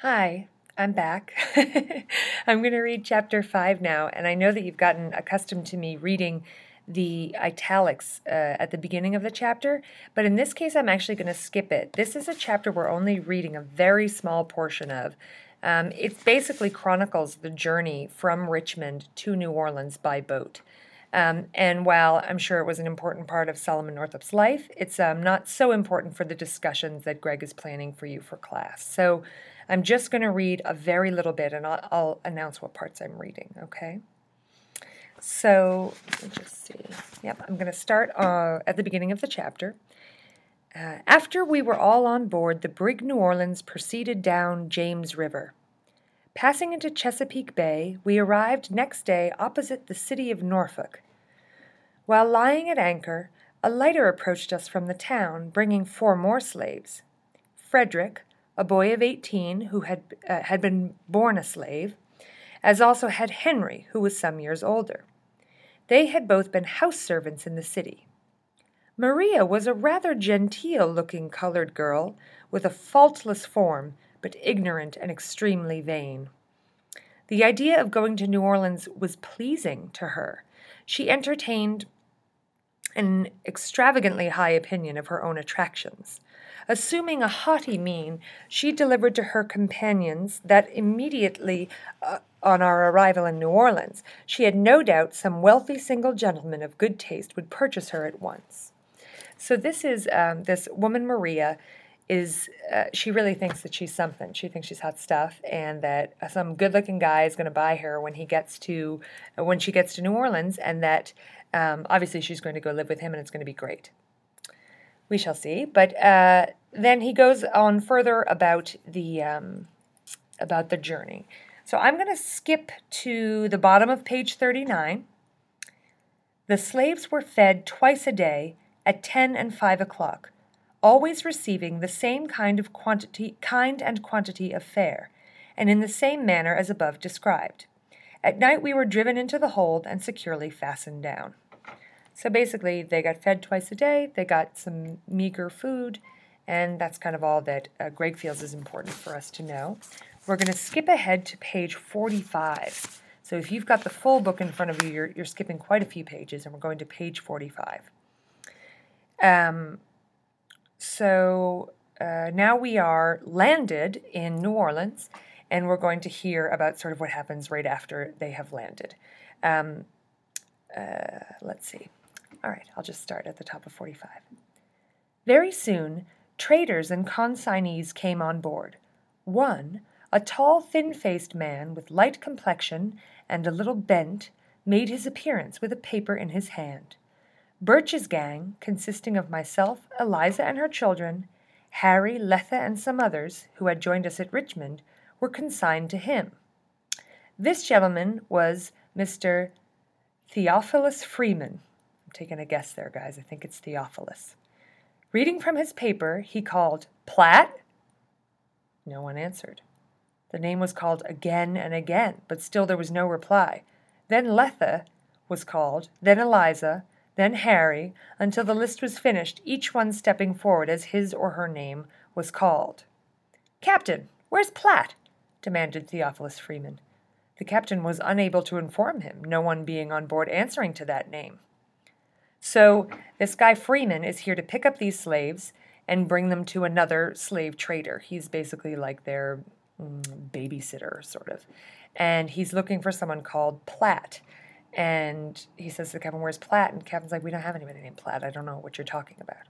Hi, I'm back. I'm going to read chapter 5 now, and I know that you've gotten accustomed to me reading the italics at the beginning of the chapter, but in this case, I'm actually going to skip it. This is a chapter we're only reading a very small portion of. It basically chronicles the journey from Richmond to New Orleans by boat. And while I'm sure it was an important part of Solomon Northup's life, it's not so important for the discussions that Greg is planning for you for class. So I'm just going to read a very little bit, and I'll announce what parts I'm reading, okay? So let me just see. Yep, I'm going to start at the beginning of the chapter. After we were all on board, the brig New Orleans proceeded down James River. Passing into Chesapeake Bay, we arrived next day opposite the city of Norfolk. While lying at anchor, a lighter approached us from the town, bringing 4 more slaves. Frederick, a boy of 18 who had been born a slave, as also had Henry, who was some years older. They had both been house servants in the city. Maria was a rather genteel-looking colored girl, with a faultless form, but ignorant and extremely vain. The idea of going to New Orleans was pleasing to her. She entertained an extravagantly high opinion of her own attractions. Assuming a haughty mien, she delivered to her companions that immediately on our arrival in New Orleans, she had no doubt some wealthy single gentleman of good taste would purchase her at once. So this is this woman Maria is she really thinks that she's something. She thinks she's hot stuff, and that some good-looking guy is going to buy her when she gets to New Orleans, and that obviously she's going to go live with him, and it's going to be great. We shall see. But then he goes on further about the journey. So I'm going to skip to the bottom of page 39. The slaves were fed twice a day at 10 and 5 o'clock, always receiving the same kind and quantity of fare, and in the same manner as above described. At night we were driven into the hold and securely fastened down. So basically, they got fed twice a day, they got some meager food, and that's kind of all that Greg feels is important for us to know. We're going to skip ahead to page 45. So if you've got the full book in front of you, you're skipping quite a few pages, and we're going to page 45. So now we are landed in New Orleans, and we're going to hear about sort of what happens right after they have landed. Let's see. All right, I'll just start at the top of 45. Very soon, traders and consignees came on board. One, a tall, thin-faced man with light complexion and a little bent, made his appearance with a paper in his hand. Birch's gang, consisting of myself, Eliza and her children, Harry, Letha, and some others, who had joined us at Richmond, were consigned to him. This gentleman was Mr. Theophilus Freeman. I'm taking a guess there, guys. I think it's Theophilus. Reading from his paper, he called, "Platt?" No one answered. The name was called again and again, but still there was no reply. Then Letha was called, then Eliza, then Harry, until the list was finished, each one stepping forward as his or her name was called. "Captain, where's Platt?" demanded Theophilus Freeman. The captain was unable to inform him, no one being on board answering to that name. So this guy Freeman is here to pick up these slaves and bring them to another slave trader. He's basically like their babysitter, sort of. And he's looking for someone called Platt. And he says to the captain, "Where's Platt?" And the captain's like, "We don't have anybody named Platt. I don't know what you're talking about."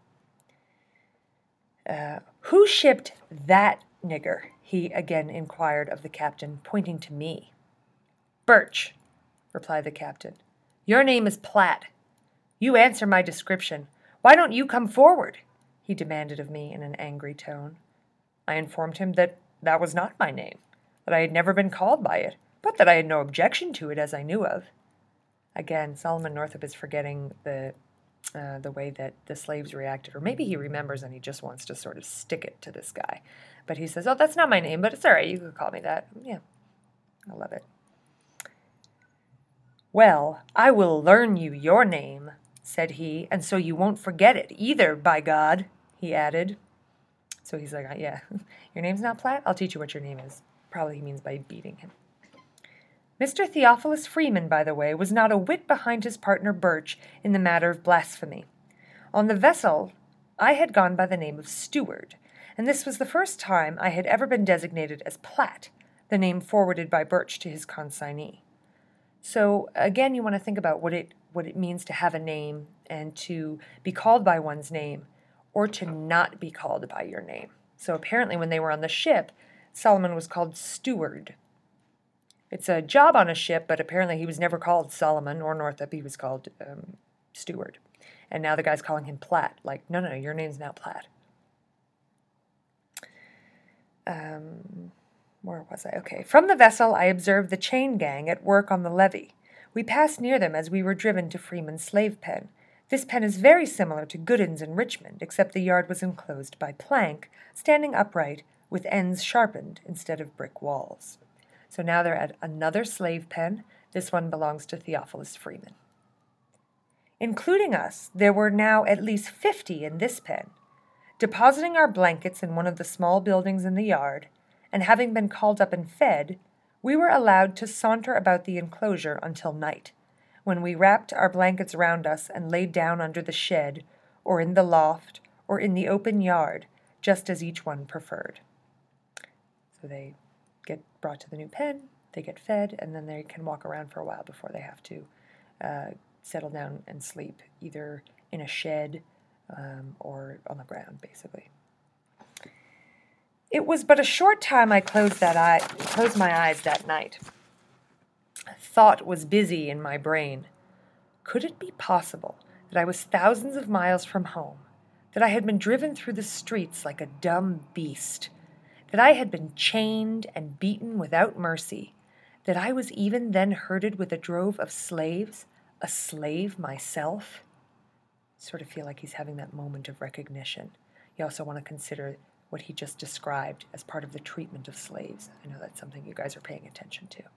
"Who shipped that nigger?" he again inquired of the captain, pointing to me. "Birch," replied the captain. "Your name is Platt. You answer my description. Why don't you come forward?" he demanded of me in an angry tone. I informed him that that was not my name, that I had never been called by it, but that I had no objection to it as I knew of. Again, Solomon Northup is forgetting the way that the slaves reacted, or maybe he remembers and he just wants to sort of stick it to this guy. But he says, "Oh, that's not my name, but it's all right. You can call me that." Yeah, I love it. "Well, I will learn you your name," said he, "and so you won't forget it either, by God," he added. So he's like, yeah, your name's not Platt? I'll teach you what your name is. Probably he means by beating him. Mr. Theophilus Freeman, by the way, was not a whit behind his partner Birch in the matter of blasphemy. On the vessel, I had gone by the name of Steward, and this was the first time I had ever been designated as Platt, the name forwarded by Birch to his consignee. So again, you want to think about what it means to have a name and to be called by one's name or to not be called by your name. So apparently when they were on the ship, Solomon was called Steward. It's a job on a ship, but apparently he was never called Solomon or Northup. He was called Steward. And now the guy's calling him Platt. Like, no, your name's now Platt. Where was I? Okay. From the vessel, I observed the chain gang at work on the levee. We passed near them as we were driven to Freeman's slave pen. This pen is very similar to Gooden's in Richmond, except the yard was enclosed by plank, standing upright, with ends sharpened instead of brick walls. So now they're at another slave pen. This one belongs to Theophilus Freeman. Including us, there were now at least 50 in this pen. Depositing our blankets in one of the small buildings in the yard, and having been called up and fed, we were allowed to saunter about the enclosure until night, when we wrapped our blankets round us and laid down under the shed, or in the loft, or in the open yard, just as each one preferred. So they get brought to the new pen, they get fed, and then they can walk around for a while before they have to settle down and sleep, either in a shed or on the ground, basically. It was but a short time I closed my eyes that night. Thought was busy in my brain. Could it be possible that I was thousands of miles from home, that I had been driven through the streets like a dumb beast, that I had been chained and beaten without mercy, that I was even then herded with a drove of slaves, a slave myself? Sort of feel like he's having that moment of recognition. You also want to consider what he just described as part of the treatment of slaves. I know that's something you guys are paying attention to.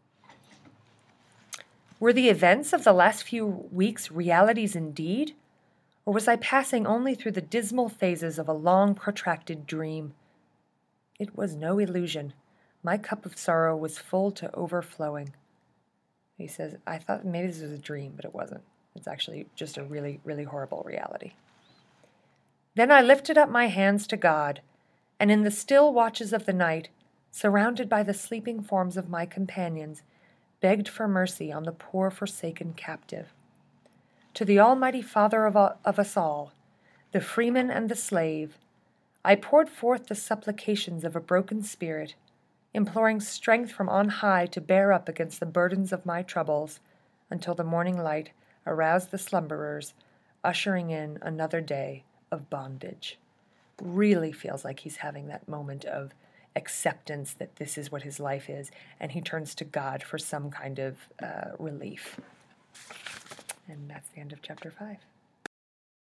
Were the events of the last few weeks realities indeed? Or was I passing only through the dismal phases of a long, protracted dream? It was no illusion. My cup of sorrow was full to overflowing. He says, I thought maybe this was a dream, but it wasn't. It's actually just a really, really horrible reality. Then I lifted up my hands to God, and in the still watches of the night, surrounded by the sleeping forms of my companions, begged for mercy on the poor forsaken captive. To the Almighty Father of us all, the freeman and the slave, I poured forth the supplications of a broken spirit, imploring strength from on high to bear up against the burdens of my troubles, until the morning light aroused the slumberers, ushering in another day of bondage. Really feels like he's having that moment of acceptance that this is what his life is, and he turns to God for some kind of relief. And that's the end of chapter 5.